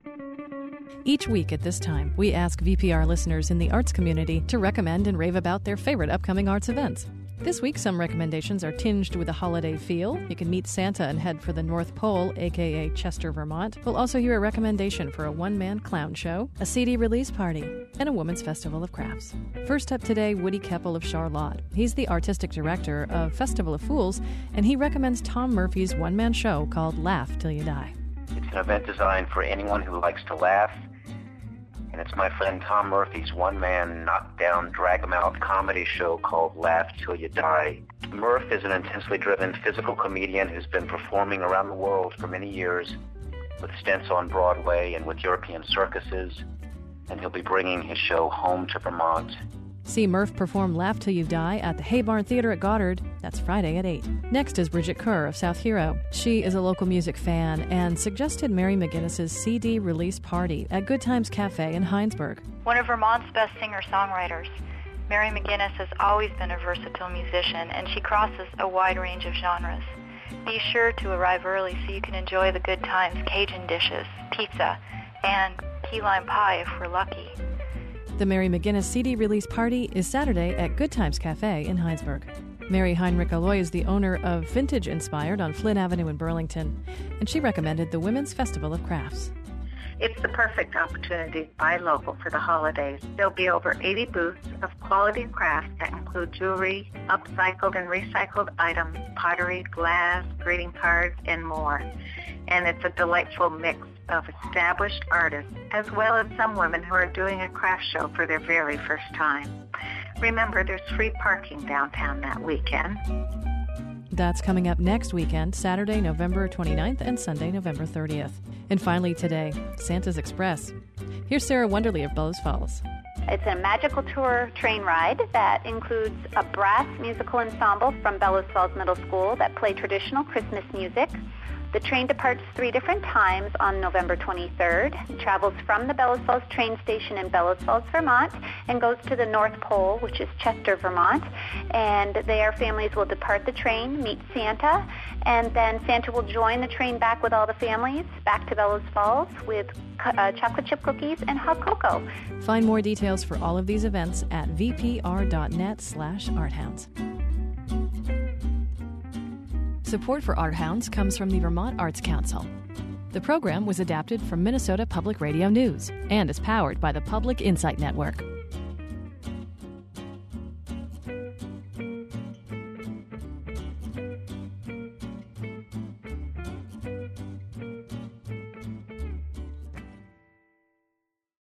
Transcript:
Each week at this time, we ask VPR listeners in the arts community to recommend and rave about their favorite upcoming arts events. This week, some recommendations are tinged with a holiday feel. You can meet Santa and head for the North Pole, a.k.a. Chester, Vermont. We'll also hear a recommendation for a one-man clown show, a CD release party, and a women's festival of crafts. First up today, Woody Keppel of Charlotte. He's the artistic director of Festival of Fools, and he recommends Tom Murphy's one-man show called Laugh Till You Die. It's an event designed for anyone who likes to laugh. And it's my friend Tom Murphy's one-man, knock-down, drag-em-out comedy show called Laugh Till You Die. Murph is an intensely driven physical comedian who's been performing around the world for many years with stints on Broadway and with European circuses, and he'll be bringing his show home to Vermont. See Murph perform Laugh Till You Die at the Hay Barn Theater at Goddard. That's Friday at 8. Next is Bridget Kerr of South Hero. She is a local music fan and suggested Mary McGinnis's CD release party at Good Times Cafe in Heinsberg. One of Vermont's best singer-songwriters, Mary McGinnis has always been a versatile musician, and she crosses a wide range of genres. Be sure to arrive early so you can enjoy the Good Times Cajun dishes, pizza, and key lime pie if we're lucky. The Mary McGinnis CD release party is Saturday at Good Times Cafe in Heinsberg. Mary Heinrich Alloy is the owner of Vintage Inspired on Flynn Avenue in Burlington, and she recommended the Women's Festival of Crafts. It's the perfect opportunity to buy local for the holidays. There'll be over 80 booths of quality crafts that include jewelry, upcycled and recycled items, pottery, glass, greeting cards, and more. And it's a delightful mix of established artists, as well as some women who are doing a craft show for their very first time. Remember, there's free parking downtown that weekend. That's coming up next weekend, Saturday, November 29th and Sunday, November 30th. And finally today, Santa's Express. Here's Sarah Wonderly of Bellows Falls. It's a magical tour train ride that includes a brass musical ensemble from Bellows Falls Middle School that play traditional Christmas music. The train departs 3 different times on November 23rd. It travels from the Bellows Falls train station in Bellows Falls, Vermont, and goes to the North Pole, which is Chester, Vermont. And there, families will depart the train, meet Santa, and then Santa will join the train back with all the families back to Bellows Falls with chocolate chip cookies and hot cocoa. Find more details for all of these events at vpr.net/arthounds. Support for Art Hounds comes from the Vermont Arts Council. The program was adapted from Minnesota Public Radio News and is powered by the Public Insight Network.